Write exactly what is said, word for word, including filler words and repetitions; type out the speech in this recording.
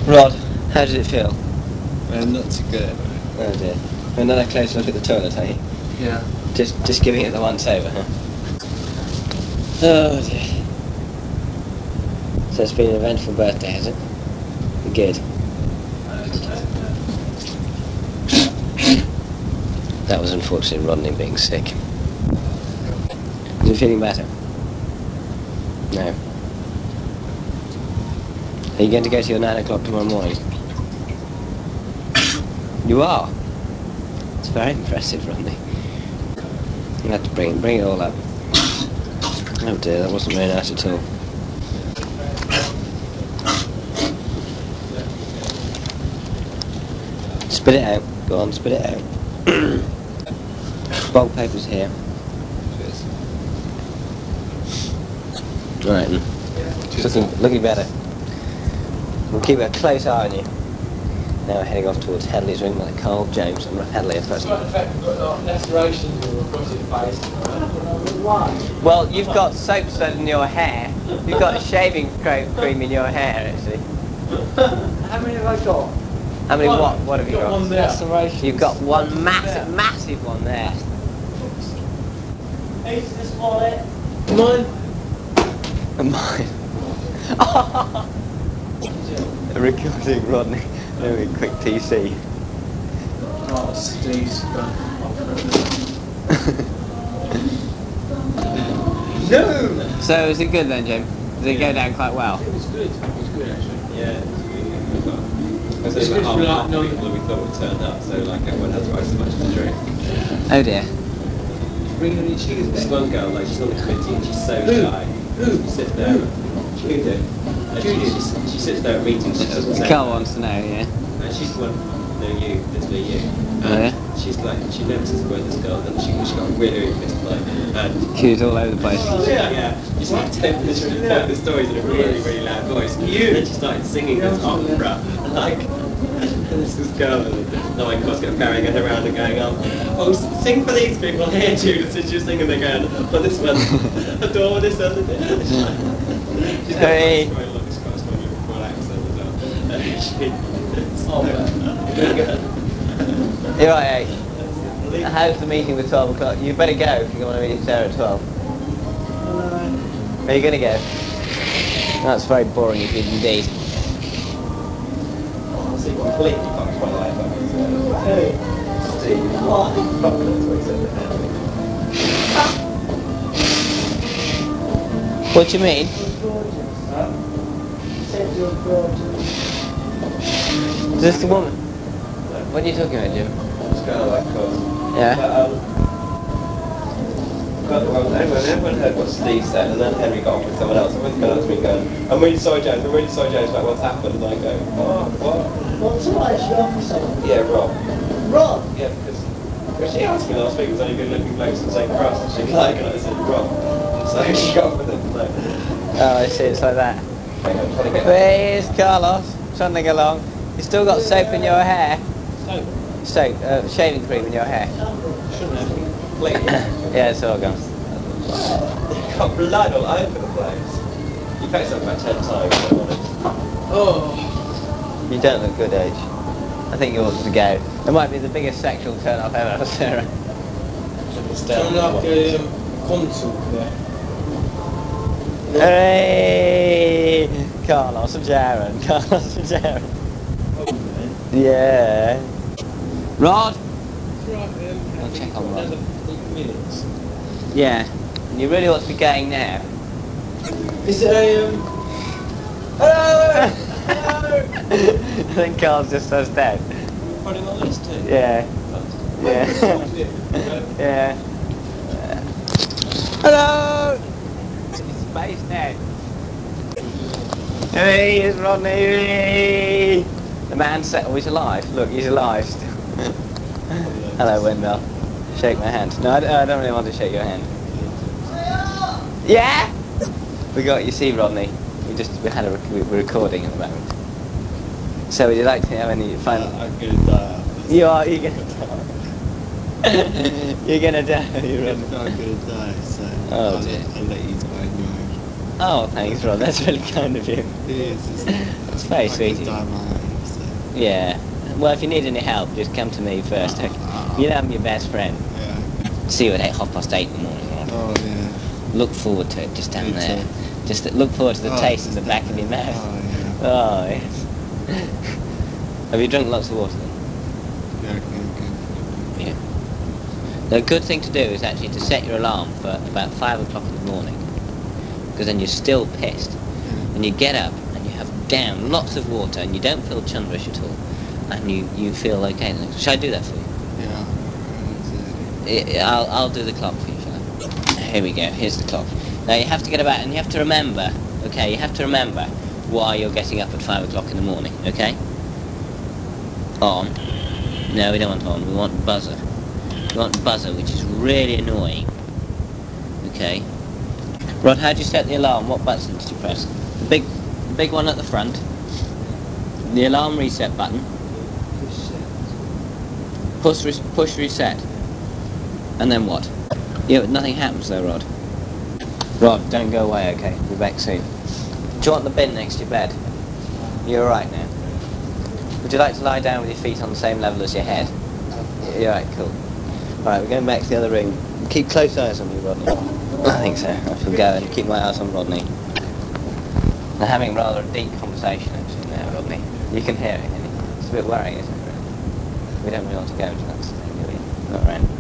Rod, how did it feel? Well, not too good. Oh dear. Another close look at the toilet, eh? Yeah. Just just giving it the once over, huh? Oh dear. So it's been an eventful birthday, has it? Good. That was unfortunately Rodney being sick. Is he feeling better? No. Are you going to go to your nine o'clock tomorrow morning? You are? It's very impressive, Rodney. You have to bring, bring it all up. Oh dear, that wasn't very nice at all. Spit it out. Go on, spit it out. Bulk paper's here. Right then. It's looking, looking better. We'll keep a close eye on you. Now we're heading off towards Hadley's room with Carl, James and Hadley at present. Well, you've got soap stud in your hair. You've got a shaving cream in your hair, actually. How many have I got? How many what? What have you got? One lacerations. You've got one massive, massive one there. Who's this wallet? Mine. Mine. Recording Rodney. Very quick T C. Oh, Steve's gone. No! So is it good then, Jim? Did it go down quite well? It was good. It was good actually. Yeah. It's There's good about for half, half like the non- people that we thought would turn up, so like everyone has twice as much to drink. Oh dear. Bring any cheese. This one girl, like she's on the committee and she's so Who? shy. Who? She sits there. Judith. And she, Judith. she, she sits there at meetings. She doesn't say. Carl wants to know, yeah. And she's the one. No, you. Literally you. Oh, And yeah? she's like, she never says a word to this girl, and she she got really really pissed like. And She was all over the place. yeah, yeah. You just like ten minutes trying to tell the stories in a really really loud voice. You. And then she started singing this opera like. And this this girl, and now my class kept carrying her around and going, um, oh, s- sing for these people here, Judith, and she was singing, they're going, oh, this one, adore this other thing. She's got Hey. a very long, she's got a strong Liverpool accent as well. And she, Oh, You're right, eh? How's the meeting with twelve o'clock? You better go if you want to meet Sarah at twelve. Are you going to go? That's very boring if you did indeed. honestly completely fucked my life up. Hey. Steve, What? fuck, that's what he said to What do you mean? Huh? Said you're gorgeous. Is this the woman? What are you talking about, Jim? It's kind of like, course. Yeah? But, um, but, well, everyone, everyone heard what Steve said, and then Henry got off with someone else. Everyone's going up to me going, I'm really sorry, James, I'm really sorry, James, about what's happened. And I go, what? What? What's the matter? She offered something. Yeah, Rob. Rob! Yeah, because well, she asked me last week, was only good looking blokes in Saint Cross, and she was like, and I said, Rob. So she got off with him. Like, Oh, I see, it's like that. hang on, trying to get. Where's Carlos? Trundling along. You still got soap in your hair? Soap. Soap, uh, shaving cream in your hair. Shouldn't have. Please. Yeah, it's all gone. You've got blood all over the place. You packed up about ten times, if I'm honest. Oh. You don't look good, Age. I think you ought to go. It might be the biggest sexual turn-off ever, Sarah. Turn up the um, console there. Hooray! Carlos and Jaron, Carlos and Jaron. Oh, man. Yeah. Rod? Right, um, I'll check on Rod. another eight minutes. Yeah. And you really ought to be going now. Is it a, um... Hello! Hello! I think Carl's just us down. Put him on this too? Yeah. Yeah. Yeah. Yeah. Hello! He's spaced out. Hey, it's Rodney! The man said, oh, he's alive. Look, he's alive still. Hello, Wendell. Shake my hand. No, I don't, I don't really want to shake your hand. Yeah? We got, you see, Rodney, we just, we had a, rec- we're recording at the moment. So would you like to have any final... I'm gonna die. You are, you're gonna die. You're gonna die, you I'm Rod. not gonna die, so Oh, I'll, dear. I'll let you die anyway. Oh, thanks, Rod. That's really kind of you. It is, isn't it? It's very I sweet could of you. die my Yeah. Well, if you need any help, just come to me first. Okay? You know I'm your best friend. Yeah. See you at eight, half past eight in the morning. Rod. Oh, yeah. Look forward to it, just down Me there. too. Just to look forward to the Oh, taste in just the back down of your there. mouth. Oh, Oh, yes. Have you drunk lots of water then? yeah. Yeah, okay, okay. Yeah. The good thing to do is actually to set your alarm for about five o'clock in the morning, because then you're still pissed, Yeah. and you get up and you have down lots of water, and you don't feel chundrish at all, and you, you feel okay. Shall I do that for you? Yeah. I- I'll I'll do the clock for you, shall I? Here we go. Here's the clock. Now you have to get about, and you have to remember. Okay, you have to remember why you're getting up at five o'clock in the morning. Okay. On. No, we don't want on. We want buzzer. We want buzzer, which is really annoying. Okay. Rod, how do you set the alarm? What button did you press? The big, the big one at the front. The alarm reset button. Push, res push reset. And then what? Yeah, but nothing happens though, Rod. Rod, don't go away, okay? We'll be back soon. Do you want the bin next to your bed? You're alright now. Would you like to lie down with your feet on the same level as your head? You're alright, cool. Alright, we're going back to the other room. Keep close eyes on me, Rodney. I think so. I shall go and keep my eyes on Rodney. They're having rather a deep conversation actually now, Rodney. You can hear it, can you? It's a bit worrying, isn't it? We don't really want to go into that thing, do we? Not right.